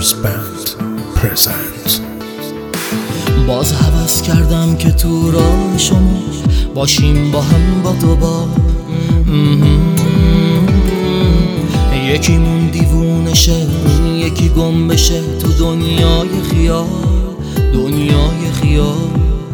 Voice Band present. باز هوس کردم که تو راه شما باشیم با هم با دوبار. یکیمون دیوونه شه، یکی گم بشه تو دنیای خیال، دنیای خیال.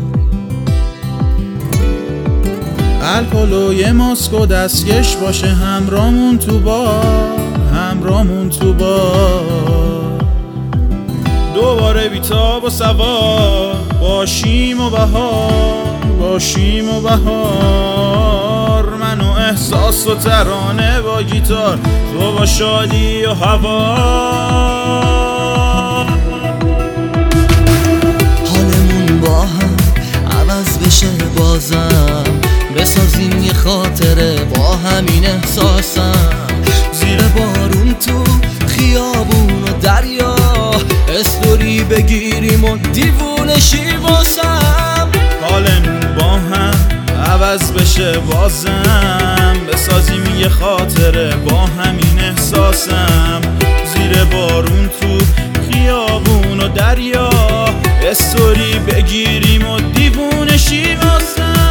الکل و یه ماسک و دستکش باشه همرامون تو بار، همرامون تو بار. دوباره بیتاب و سوار باشیم و بهار، باشیم و بهار. من و احساس و ترانه با گیتار، تو با شادی و هوا. حالمون با هم عوض بشه بازم، بسازیم یه خاطره با همین احساسم. زیر بارون تو خیابون و دریا استوری بگیریم و دیوونه شی واسم. حالمون با هم عوض بشه بازم، بسازیم یه خاطره با همین احساسم. زیر بارون تو خیابون و دریا استوری بگیریم و دیوونه شی واسم.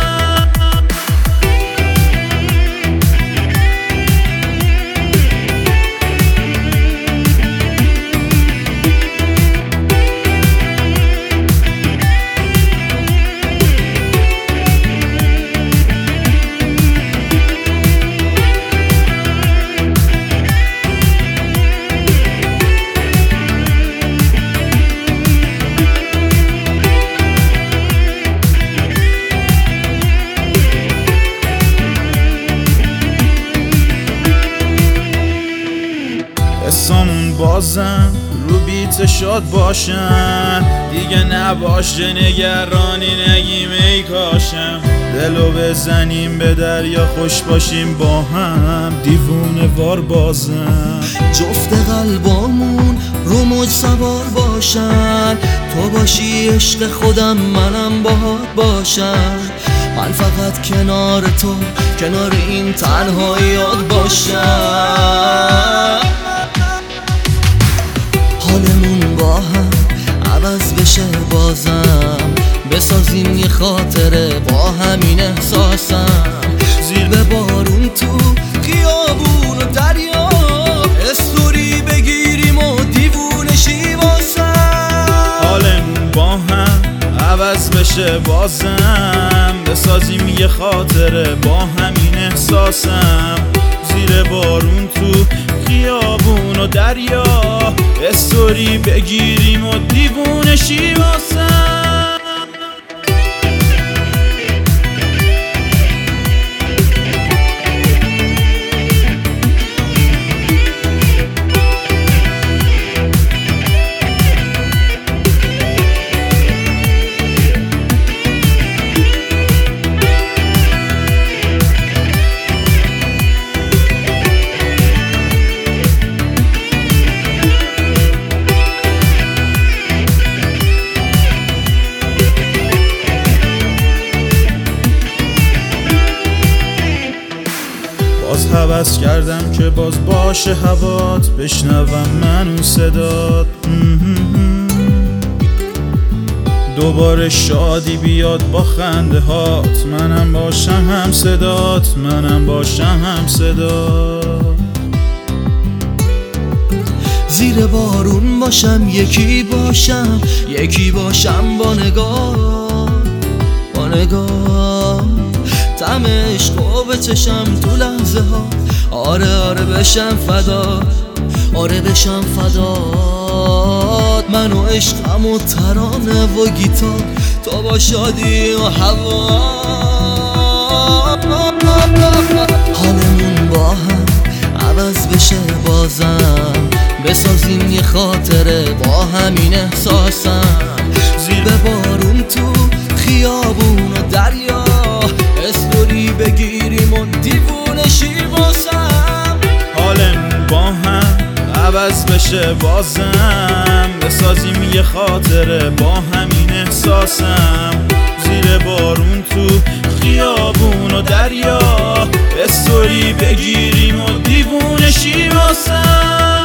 حسامون بازم رو بیت شاد باشن، دیگه نباشه نگرانی نگیم ای کاشم. دلو بزنیم به دریا خوش باشیم با هم، دیوونه وار بازم. جفت قلبامون رو موج سوار باشن، تو باشی عشق خودم منم باهات باشم. من فقط کنار تو، کنار این تنهاییات باشم. حالمون با هم عوض بشه بازم، بسازیم یه خاطره با همین احساسم. زیر بارون تو خیابون و دریا استوری بگیریم و دیوونه شی واسم. حالمون با هم عوض بشه بازم، بسازیم یه خاطره با همین احساسم. زیر بارون تو خیابون و دریا استوری بگیریم و دیوونه شی واسم. باز هوس کردم که باز باشه هوات، بشنوم من اون صدات. دوباره شادی بیاد با خنده هات، منم باشم هم صدات، منم باشم هم صدات. زیر بارون باشم یکی باشم، یکی باشم با نگاه، با نگاه. طعم عشقو بچشم تو لحظه ها، آره آره بشم فدا، آره بشم فدات. من و عشقم و ترانه و گیتار، تو با شادی و هوا. حالمون با هم عوض بشه بازم، بسازیم یه خاطره با همین احساسم. زیر بارون تو خیابون و دریا استوری بگیریم و دیوونه شی واسم. حالمون با هم عوض بشه بازم، بسازیم یه خاطره با همین احساسم. زیر بارون تو خیابون و دریا استوری بگیریم و دیوونه شی واسم.